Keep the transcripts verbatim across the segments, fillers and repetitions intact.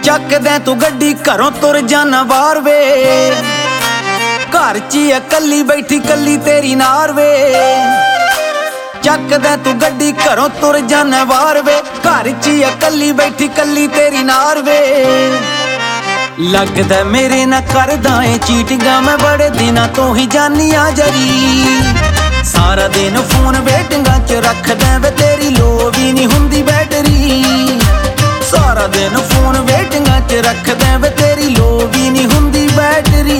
ਚੱਕਦੈਂ ਤੂੰ ਗੱਡੀ ਘਰੋਂ ਤੁਰ ਜਾਨਾ ਬਾਹਰ ਵੇ, ਘਰ 'ਚ ਹੀ ਕੱਲੀ ਬੈਠੀ ਕੱਲੀ ਤੇਰੀ ਨਾਰ ਵੇ। ਚੱਕਦੈਂ ਤੂੰ ਗੱਡੀ ਘਰੋਂ ਤੁਰ ਜਾਨਾ ਬਾਹਰ ਵੇ, ਘਰ 'ਚ ਹੀ ਕੱਲੀ ਬੈਠੀ ਕੱਲੀ ਤੇਰੀ ਨਾਰ ਵੇ। ਲੱਗਦਾ ਮੇਰੇ ਨਾਲ ਕਰਦਾ ਏ ਚੀਟਿੰਗਾਂ, ਮੈਂ ਬੜੇ ਦਿਨਾਂ ਤੋਂ ਹੀ ਜਾਨੀ ਆ ਜਰੀ। ਸਾਰਾ ਦਿਨ ਫੋਨ ਵੇਟਿੰਗਾਂ 'ਚ ਰੱਖਦਾ ਵੇ, ਤੇਰੀ ਲੋ ਵੀ ਨਹੀਂ ਹੁੰਦੀ ਬੈਟਰੀ। ਸਾਰਾ ਦਿਨ ਫੋਨ ਵੇਟਿੰਗਾਂ 'ਚ ਰੱਖਦਾ ਵੇ, ਤੇਰੀ ਲੋ ਵੀ ਨਹੀਂ ਹੁੰਦੀ ਬੈਟਰੀ।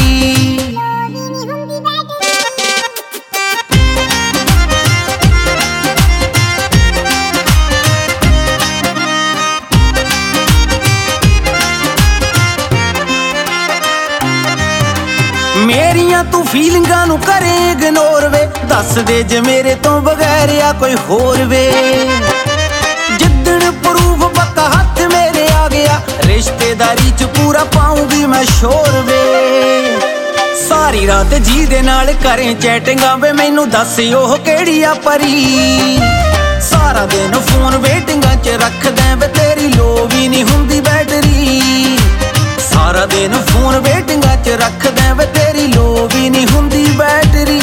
ਮੇਰੀਆਂ ਤੂੰ ਫੀਲਿੰਗਾਂ ਨੂੰ ਕਰੇ ਇਗਨੋਰ ਵੇ, ਦੱਸ ਦੇ ਜੇ ਮੇਰੇ ਤੋਂ ਬਗੈਰ ਆ ਕੋਈ ਹੋਰ ਵੇ। ਜਿੱਦਣ ਪ੍ਰੂਫ ਪੱਕਾ ਹੱਥ ਮੇਰੇ ਆ ਗਿਆ, ਰਿਸ਼ਤੇਦਾਰੀ 'ਚ ਪੂਰਾ ਪਾਉਂਗੀ ਮੈਂ ਸ਼ੋਰ ਵੇ। ਸਾਰੀ ਰਾਤ ਜੀ ਦੇ ਨਾਲ ਕਰੇ ਚੈਟਿੰਗਾਂ ਵੇ, ਮੈਨੂੰ ਦੱਸ ਉਹ ਕਿਹੜੀ ਆ ਪਰੀ। ਸਾਰਾ ਦਿਨ ਫੋਨ ਵੇਟਿੰਗਾਂ 'ਚ ਰੱਖਦਾ ਵੇ, ਤੇਰੀ ਲੋ ਵੀ ਨਹੀਂ ਹੁੰਦੀ ਬੈਟਰੀ। ਸਾਰਾ ਦਿਨ ਫੋਨ ਵੇਟਿੰਗਾਂ 'ਚ ਰੱਖਦਾ ਵੇ, ਤੇਰੀ ਲੋ ਵੀ ਨਹੀਂ ਹੁੰਦੀ ਬੈਟਰੀ।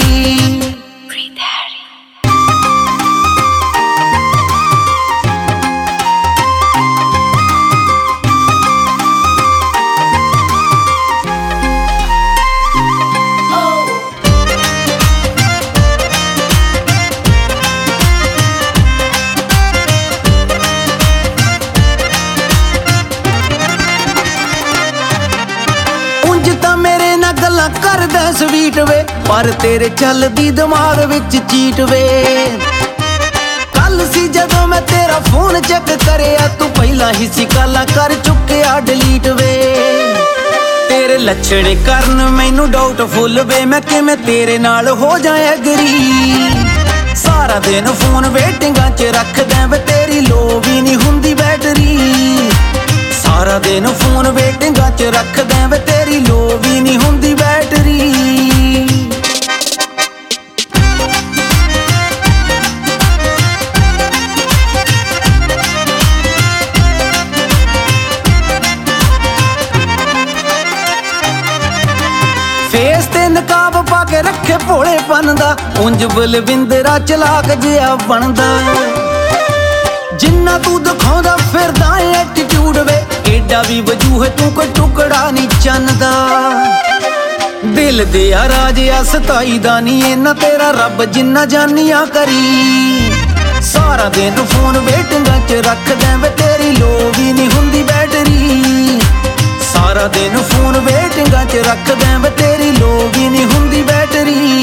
ਗੱਲਾਂ ਕਰਦਾ ਸਵੀਟ ਵੇ, ਪਰ ਤੇਰੇ ਚੱਲਦੀ ਦਿਮਾਗ ਵਿੱਚ ਚੀਟ ਵੇ। ਕੱਲ ਸੀ ਜਦੋਂ ਮੈਂ ਤੇਰਾ ਫੋਨ ਚੈੱਕ ਕਰਿਆ, ਤੂੰ ਪਹਿਲਾਂ ਹੀ ਸੀ ਕਾਲਾਂ ਕਰ ਚੁੱਕਿਆ ਡਿਲੀਟ ਵੇ। ਤੇਰੇ ਲੱਛਣ ਕਰਨ ਮੈਨੂੰ ਡਾਊਟ ਫੁੱਲ ਵੇ, ਮੈਂ ਕਿਵੇਂ ਤੇਰੇ ਨਾਲ ਹੋ ਜਾ ਐਗਰੀ। ਸਾਰਾ ਦਿਨ ਫੋਨ ਵੇਟਿੰਗਾਂ 'ਚ ਰੱਖਦਾ ਵੇ, ਤੇਰੀ ਲੋ ਵੀ ਨਹੀਂ ਹੁੰਦੀ ਬੈਟਰੀ। ਸਾਰਾ ਦਿਨ ਫੋਨ ਵੇਟਿੰਗਾਂ 'ਚ ਰੱਖਦਾ ਵੇ, ਤੇਰੀ ਲੋ ਵੀ ਨਹੀਂ ਹੁੰਦੀ ਬੈਟਰੀ। ਫੇਸ ਤੇ ਨਕਾਬ ਪਾ ਕੇ ਰੱਖੇ ਭੋਲੇਪਨ ਦਾ, ਉਂਝ ਬਲਵਿੰਦਰਾ ਚਲਾਕ ਜਿਹਾ ਬਣਦਾ। ਜਿੰਨਾ ਤੂੰ ਦਿਖਾਉਂਦਾ ਫਿਰਦਾ ਏ ਐਟੀਟਿਊਡ ਵੇ, ਏਡਾ ਵੀ ਵਜੂਹ ਤੂੰ ਕੋਈ ਟੁਕੜਾ ਨਹੀਂ ਚੰਨਦਾ। ਦਿਲ ਦੇ ਆ ਰਾਜ ਆ ਸਤਾਈ ਦਾ ਨੀ ਇਹਨਾਂ, ਤੇਰਾ ਰੱਬ ਜਿੰਨਾ ਜਾਨੀਆਂ ਕਰੀ। ਸਾਰਾ ਦਿਨ ਫੋਨ ਵੇਟਿੰਗਾਂ 'ਚ ਰੱਖਦਾ ਵੇ, ਤੇਰੀ ਲੋ ਵੀ ਨਹੀਂ ਹੁੰਦੀ ਬੈਟਰੀ। ਸਾਰਾ ਦਿਨ ਫੋਨ ਵੇਟਿੰਗਾਂ 'ਚ ਰੱਖਦਾ ਵੇ, ਤੇਰੀ ਲੋ ਵੀ ਨਹੀਂ ਹੁੰਦੀ ਬੈਟਰੀ।